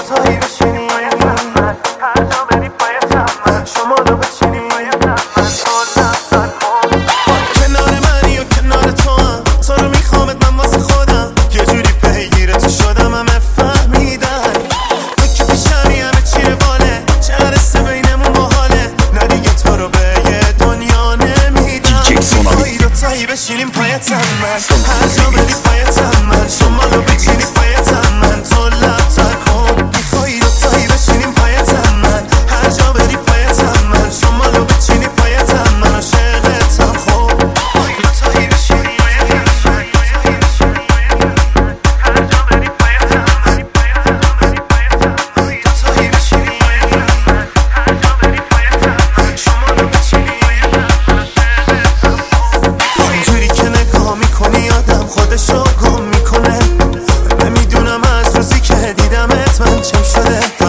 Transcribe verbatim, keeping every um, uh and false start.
دوتایی بشینیم هر جا بری پایتم من شما رو بچینیم کنار منی و کنار تو هم تو رو میخوامت من واسه خودم یه جوری پیگیر تو شدم همه فهمیدن تو که پیشمی همه چی رواله چه قصه بینمون باحاله نه دیگه تو رو به یه دنیا نمیدم دوتایی دوتایی بشینیم پایتم من هر جا بری پایتم من شما رو بچینی پایتم من تو لب تکن میخوایی دوتایی بشینیم پایتم من هر جا بری پایتم من شما رو بچینی پایتم من عاشقتم خب دوتایی بشینیم پایتم من هر جا بری پایتم من دوتایی بشینیم پایتم من هر جا بری پایتم من شما رو بچینی اینجوری که نگاه میکنی آدم خودشو گم میکنه نمیدونم از روزی که دیدمت من چم شده